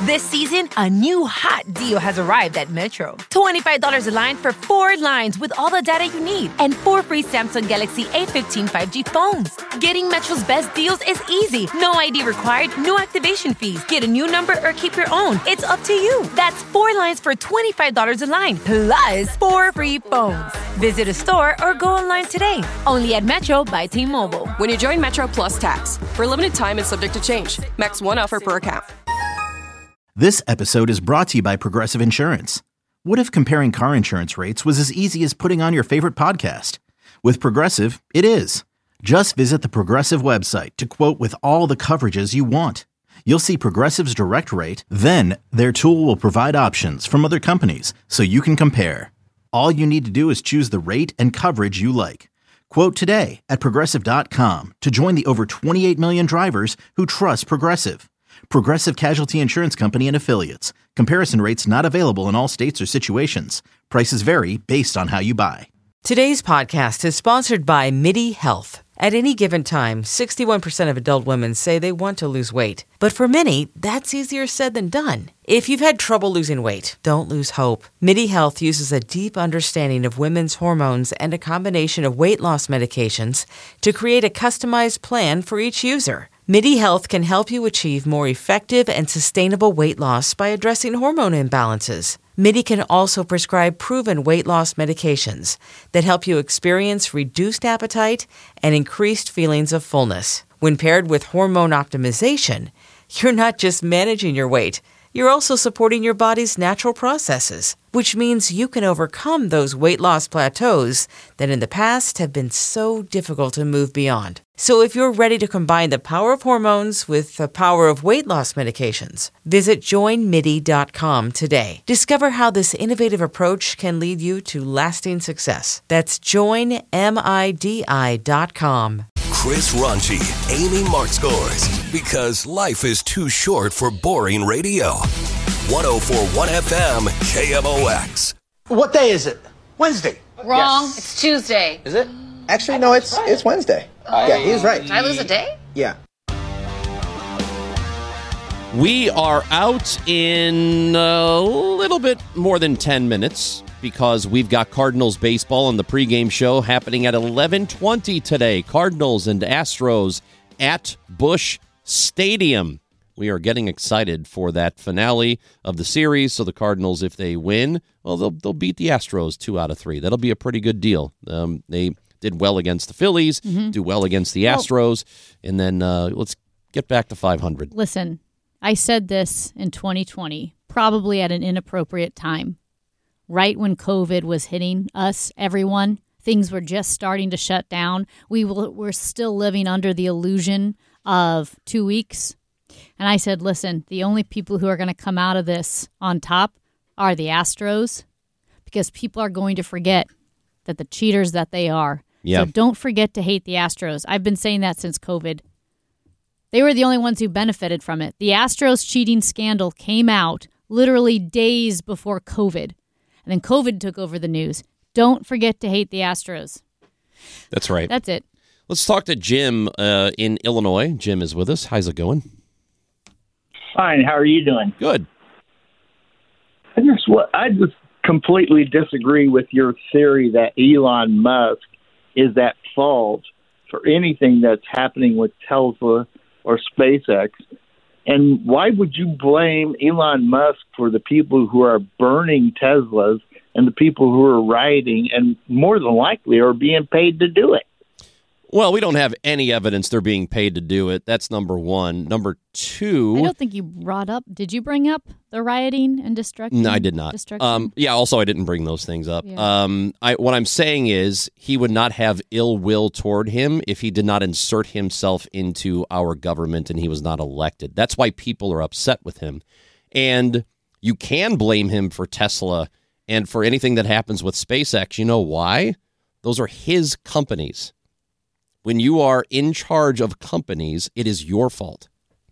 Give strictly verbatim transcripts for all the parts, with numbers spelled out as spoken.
This season, a new hot deal has arrived at Metro. twenty-five dollars a line for four lines with all the data you need and four free Samsung Galaxy A fifteen five G phones. Getting Metro's best deals is easy. No I D required, no activation fees. Get a new number or keep your own. It's up to you. That's four lines for twenty-five dollars a line, plus four free phones. Visit a store or go online today. Only at Metro by T-Mobile. When you join Metro Plus Tax. For a limited time and subject to change. Max one offer per account. This episode is brought to you by Progressive Insurance. What if comparing car insurance rates was as easy as putting on your favorite podcast? With Progressive, it is. Just visit the Progressive website to quote with all the coverages you want. You'll see Progressive's direct rate, then their tool will provide options from other companies so you can compare. All you need to do is choose the rate and coverage you like. Quote today at Progressive dot com to join the over twenty-eight million drivers who trust Progressive. Progressive Casualty Insurance Company and Affiliates. Comparison rates not available in all states or situations. Prices vary based on how you buy. Today's podcast is sponsored by MIDI Health. At any given time, sixty-one percent of adult women say they want to lose weight. But for many, that's easier said than done. If you've had trouble losing weight, don't lose hope. MIDI Health uses a deep understanding of women's hormones and a combination of weight loss medications to create a customized plan for each user. MIDI Health can help you achieve more effective and sustainable weight loss by addressing hormone imbalances. MIDI can also prescribe proven weight loss medications that help you experience reduced appetite and increased feelings of fullness. When paired with hormone optimization, you're not just managing your weight, you're also supporting your body's natural processes, which means you can overcome those weight loss plateaus that in the past have been so difficult to move beyond. So if you're ready to combine the power of hormones with the power of weight loss medications, visit join midi dot com today. Discover how this innovative approach can lead you to lasting success. That's join midi dot com. Chris Ranchi, Amy Mark scores because life is too short for boring radio. one oh four point one F M, K M O X. What day is it? Wednesday. Wrong. Yes. It's Tuesday. Is it? Actually, no, it's it's Wednesday. Oh. Yeah, he's right. Did I lose a day? Yeah. We are out in a little bit more than ten minutes because we've got Cardinals baseball on the pregame show happening at eleven twenty today. Cardinals and Astros at Busch Stadium. We are getting excited for that finale of the series. So the Cardinals, if they win, well, they'll they'll beat the Astros two out of three. That'll be a pretty good deal. Um, they did well against the Phillies, mm-hmm. do well against the Astros, well, and then uh, let's get back to five hundred. Listen, I said this in twenty twenty, probably at an inappropriate time. Right when COVID was hitting us, everyone, things were just starting to shut down. We were still living under the illusion of two weeks. And I said, listen, the only people who are going to come out of this on top are the Astros because people are going to forget that the cheaters that they are. Yeah. So don't forget to hate the Astros. I've been saying that since COVID. They were the only ones who benefited from it. The Astros cheating scandal came out literally days before COVID. And then COVID took over the news. Don't forget to hate the Astros. That's right. That's it. Let's talk to Jim uh, in Illinois. Jim is with us. How's it going? Fine. How are you doing? Good. I just, I just completely disagree with your theory that Elon Musk is at fault for anything that's happening with Tesla or SpaceX. And why would you blame Elon Musk for the people who are burning Teslas and the people who are rioting and more than likely are being paid to do it? Well, we don't have any evidence they're being paid to do it. That's number one. Number two... I don't think you brought up... Did you bring up the rioting and destruction? No, I did not. Um, yeah, also, I didn't bring those things up. Yeah. Um, I, what I'm saying is he would not have ill will toward him if he did not insert himself into our government and he was not elected. That's why people are upset with him. And you can blame him for Tesla and for anything that happens with SpaceX. You know why? Those are his companies. When you are in charge of companies, it is your fault.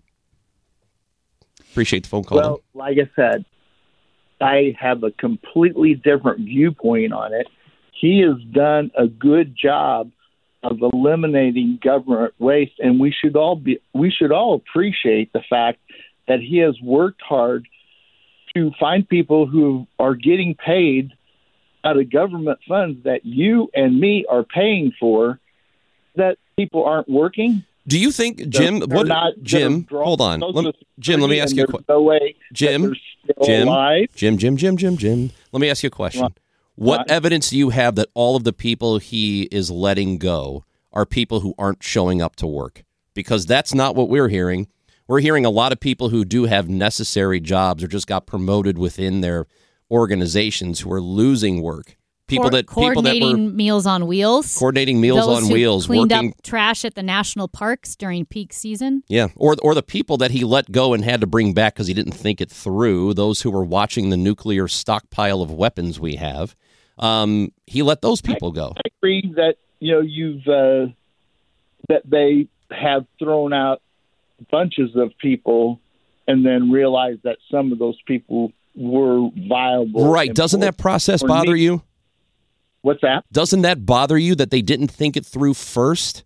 Appreciate the phone call. Well, like I said, I have a completely different viewpoint on it. He has done a good job of eliminating government waste, and we should all be we should all appreciate the fact that he has worked hard to find people who are getting paid out of government funds that you and me are paying for, that people aren't working? Do you think, Jim, they're, what, they're not Jim, hold on. Let, Jim, let me ask you a question. No way Jim, Jim, Jim, Jim, Jim, Jim, Jim, let me ask you a question. What, what evidence do you have that all of the people he is letting go are people who aren't showing up to work? Because that's not what we're hearing. We're hearing a lot of people who do have necessary jobs or just got promoted within their organizations who are losing work. People that people that were Meals on Wheels, coordinating Meals Those on who Wheels, cleaned working, up trash at the national parks during peak season. Yeah, or or the people that he let go and had to bring back because he didn't think it through. Those who were watching the nuclear stockpile of weapons we have, um, he let those people go. I agree that you know you've uh, that they have thrown out bunches of people and then realized that some of those people were viable. Right? Doesn't that process bother me. you? What's that? Doesn't that bother you that they didn't think it through first?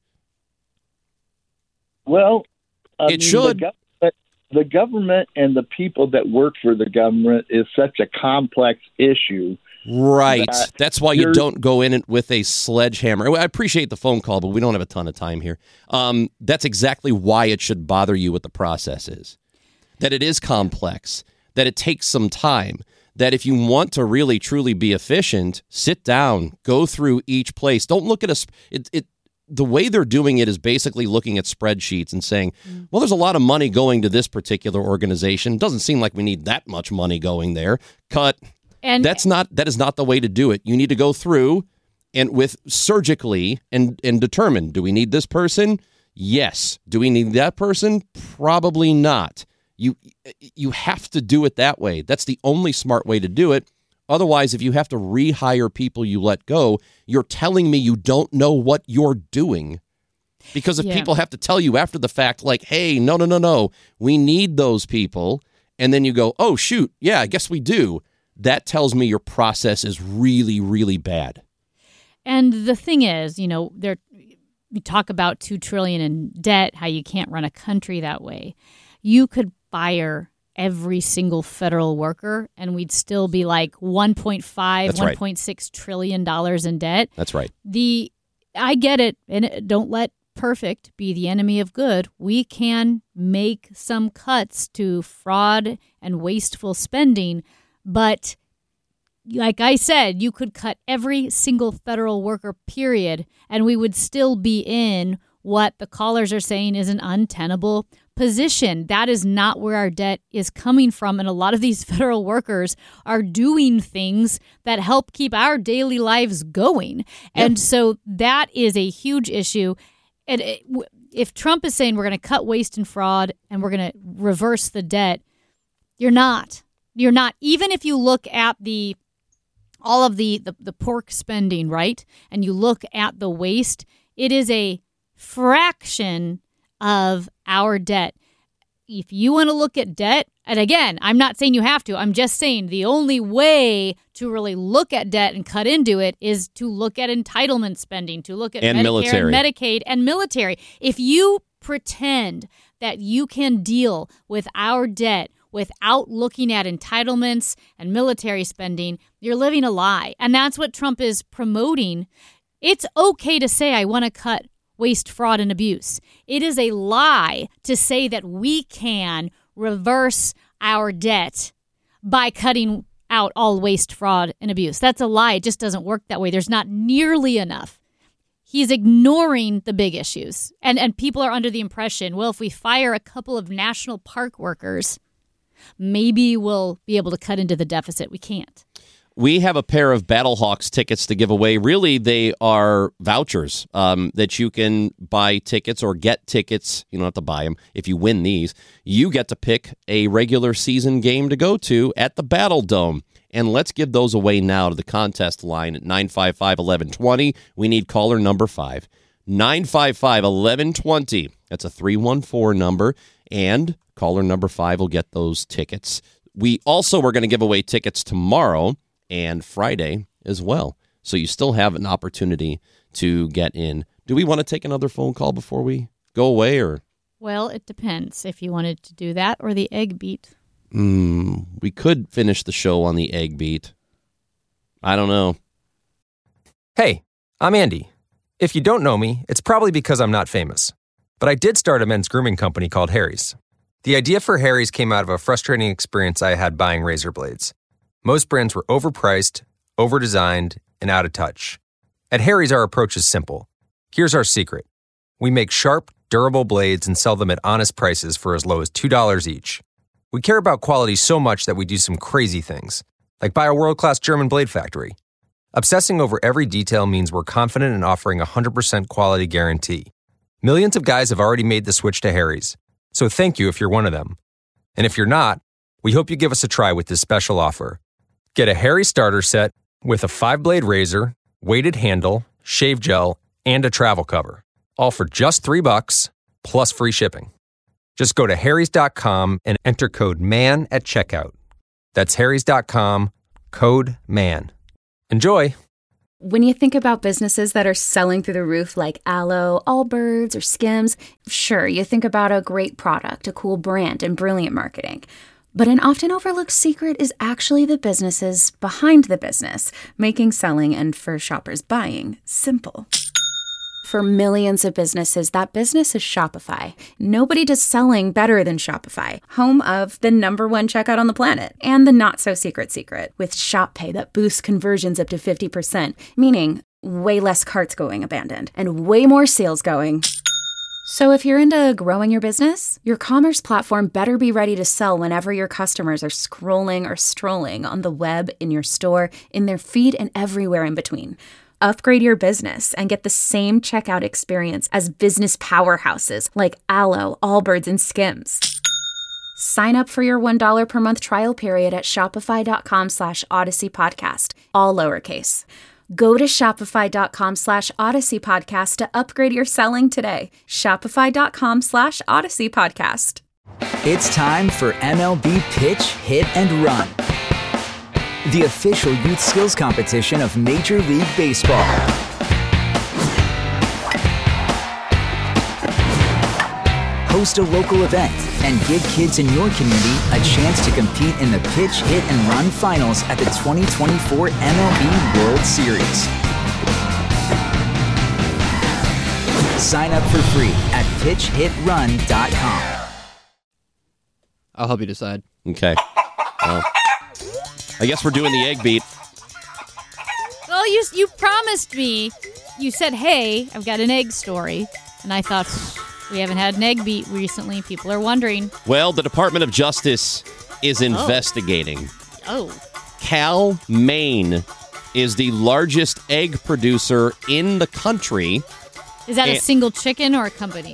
Well, I it mean, should. The government, the government and the people that work for the government is such a complex issue. Right. That That's why you don't go in it with a sledgehammer. I appreciate the phone call, but we don't have a ton of time here. Um, that's exactly why it should bother you what the process is. That it is complex, that it takes some time. That if you want to really, truly be efficient, sit down, go through each place. Don't look at a it, it. The way they're doing it is basically looking at spreadsheets and saying, well, there's a lot of money going to this particular organization. Doesn't seem like we need that much money going there. Cut. And that's not that is not the way to do it. You need to go through and with surgically and, and determine, do we need this person? Yes. Do we need that person? Probably not. You you have to do it that way. That's the only smart way to do it. Otherwise, if you have to rehire people you let go, you're telling me you don't know what you're doing. Because if yeah. people have to tell you after the fact, like, hey, no, no, no, no, we need those people. And then you go, oh, shoot, yeah, I guess we do. That tells me your process is really, really bad. And the thing is, you know, there we talk about two trillion dollars in debt, how you can't run a country that way. You could fire every single federal worker and we'd still be like one point five, That's right. one point six trillion dollars in debt. That's right. The I get it, and don't let perfect be the enemy of good. We can make some cuts to fraud and wasteful spending, but like I said, you could cut every single federal worker, period, and we would still be in what the callers are saying is an untenable position. That is not where our debt is coming from. And a lot of these federal workers are doing things that help keep our daily lives going. Yeah. And so that is a huge issue. And it, if Trump is saying we're going to cut waste and fraud and we're going to reverse the debt, you're not. You're not. Even if you look at the all of the, the, the pork spending, right, and you look at the waste, it is a fraction of our debt. If you want to look at debt, and again, I'm not saying you have to, I'm just saying the only way to really look at debt and cut into it is to look at entitlement spending, to look at and Medicare military. and Medicaid and military. If you pretend that you can deal with our debt without looking at entitlements and military spending, you're living a lie. And that's what Trump is promoting. It's okay to say, I want to cut waste, fraud, and abuse. It is a lie to say that we can reverse our debt by cutting out all waste, fraud, and abuse. That's a lie. It just doesn't work that way. There's not nearly enough. He's ignoring the big issues. And, and people are under the impression, well, if we fire a couple of national park workers, maybe we'll be able to cut into the deficit. We can't. We have a pair of Battlehawks tickets to give away. Really, they are vouchers um, that you can buy tickets or get tickets. You don't have to buy them. If you win these, you get to pick a regular season game to go to at the Battle Dome. And let's give those away now to the contest line at nine five five, one one two zero. We need caller number five. nine five five, one one two zero. That's a three one four number. And caller number five will get those tickets. We also are going to give away tickets tomorrow and Friday as well. So you still have an opportunity to get in. Do we want to take another phone call before we go away, or Well, it depends if you wanted to do that or the egg beat. Mm, we could finish the show on the egg beat. I don't know. Hey, I'm Andy. If you don't know me, it's probably because I'm not famous. But I did start a men's grooming company called Harry's. The idea for Harry's came out of a frustrating experience I had buying razor blades. Most brands were overpriced, overdesigned, and out of touch. At Harry's, our approach is simple. Here's our secret. We make sharp, durable blades and sell them at honest prices for as low as two dollars each. We care about quality so much that we do some crazy things, like buy a world-class German blade factory. Obsessing over every detail means we're confident in offering a one hundred percent quality guarantee. Millions of guys have already made the switch to Harry's, so thank you if you're one of them. And if you're not, we hope you give us a try with this special offer. Get a Harry's starter set with a five-blade razor, weighted handle, shave gel, and a travel cover, all for just three bucks, plus free shipping. Just go to harrys dot com and enter code MAN at checkout. That's harrys dot com, code MAN. Enjoy! When you think about businesses that are selling through the roof like Aloe, Allbirds, or Skims, sure, you think about a great product, a cool brand, and brilliant marketing. But an often overlooked secret is actually the businesses behind the business, making selling and for shoppers buying simple. For millions of businesses, that business is Shopify. Nobody does selling better than Shopify, home of the number one checkout on the planet and the not-so-secret secret with Shop Pay that boosts conversions up to fifty percent, meaning way less carts going abandoned and way more sales going. So if you're into growing your business, your commerce platform better be ready to sell whenever your customers are scrolling or strolling on the web, in your store, in their feed, and everywhere in between. Upgrade your business and get the same checkout experience as business powerhouses like Aloe, Allbirds, and Skims. Sign up for your one dollar per month trial period at shopify.com slash Odyssey Podcast, all lowercase. Go to shopify.com slash Odyssey Podcast to upgrade your selling today. Shopify.com slash Odyssey Podcast. It's time for M L B Pitch, Hit, and Run, the official youth skills competition of Major League Baseball. Host a local event and give kids in your community a chance to compete in the Pitch, Hit, and Run finals at the twenty twenty-four M L B World Series. Sign up for free at pitch hit run dot com. I'll help you decide. Okay. Well, I guess we're doing the egg beat. Well, you you promised me. You said, hey, I've got an egg story. And I thought, we haven't had an egg beat recently. People are wondering. Well, the Department of Justice is investigating. Oh. Cal, Maine is the largest egg producer in the country. Is that and- a single chicken or a company?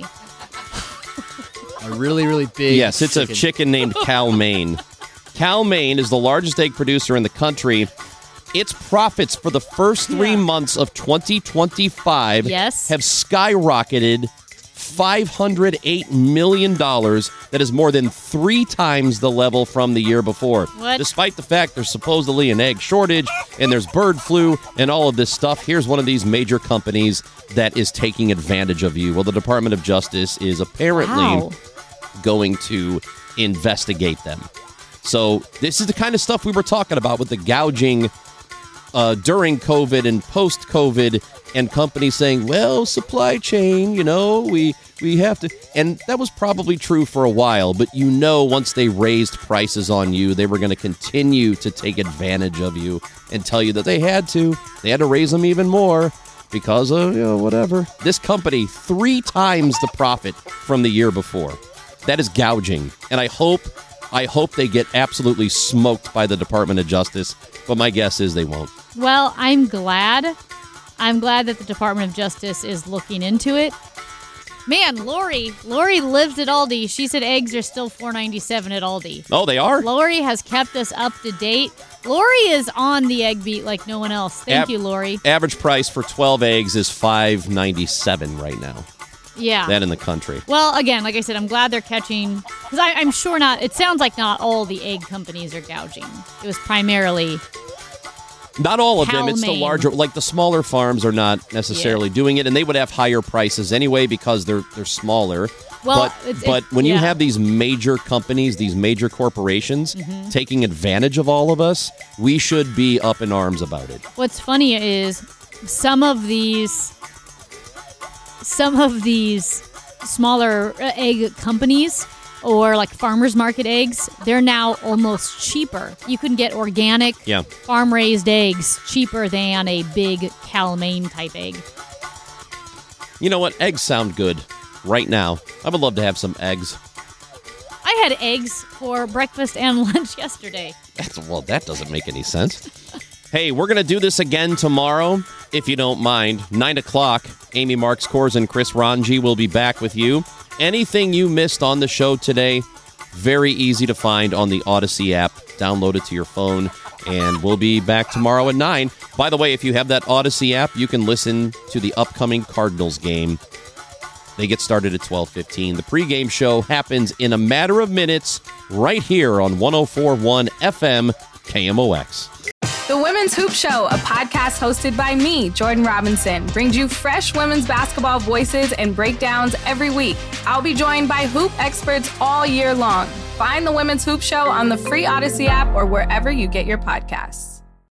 A really, really big Yes, it's chicken. a chicken named Cal, Maine. Cal, Maine is the largest egg producer in the country. Its profits for the first three yeah. months of twenty twenty-five yes. have skyrocketed five hundred eight million dollars. That is more than three times the level from the year before. What? Despite the fact there's supposedly an egg shortage and there's bird flu and all of this stuff, here's one of these major companies that is taking advantage of you. Well, the Department of Justice is apparently wow. going to investigate them. So this is the kind of stuff we were talking about with the gouging uh, during COVID and post-COVID, and companies saying, well, supply chain, you know, we we have to. And that was probably true for a while, but you know, once they raised prices on you, they were going to continue to take advantage of you and tell you that they had to. They had to raise them even more because of, you know, whatever. This company, three times the profit from the year before. That is gouging. And I hope... I hope they get absolutely smoked by the Department of Justice, but my guess is they won't. Well, I'm glad. I'm glad that the Department of Justice is looking into it. Man, Lori, Lori lives at Aldi. She said eggs are still four ninety-seven at Aldi. Oh, they are? Lori has kept us up to date. Lori is on the egg beat like no one else. Thank Ab- you, Lori. Average price for twelve eggs is five ninety-seven right now. Yeah. That in the country. Well, again, like I said, I'm glad they're catching, because I'm sure not, it sounds like not all the egg companies are gouging. It was primarily... Not all of Cal, them. It's Maine. the larger, like the smaller farms are not necessarily yeah. doing it, and they would have higher prices anyway because they're they're smaller. Well, but it's, but it's, when yeah. you have these major companies, these major corporations Mhm. taking advantage of all of us, we should be up in arms about it. What's funny is some of these some of these smaller egg companies or like farmers market eggs, they're now almost cheaper. You can get organic Yeah. farm raised eggs cheaper than a big Cal-Maine type egg. You know what? Eggs sound good right now. I would love to have some eggs. I had eggs for breakfast and lunch yesterday. That's, well, that doesn't make any sense. Hey, we're going to do this again tomorrow, if you don't mind. nine o'clock, Amy Marks Kors and Chris Ranji will be back with you. Anything you missed on the show today, very easy to find on the Odyssey app. Download it to your phone, and we'll be back tomorrow at nine. By the way, if you have that Odyssey app, you can listen to the upcoming Cardinals game. They get started at twelve fifteen. The pregame show happens in a matter of minutes right here on one oh four point one F M K M O X. The Women's Hoop Show, a podcast hosted by me, Jordan Robinson, brings you fresh women's basketball voices and breakdowns every week. I'll be joined by hoop experts all year long. Find the Women's Hoop Show on the free Odyssey app or wherever you get your podcasts.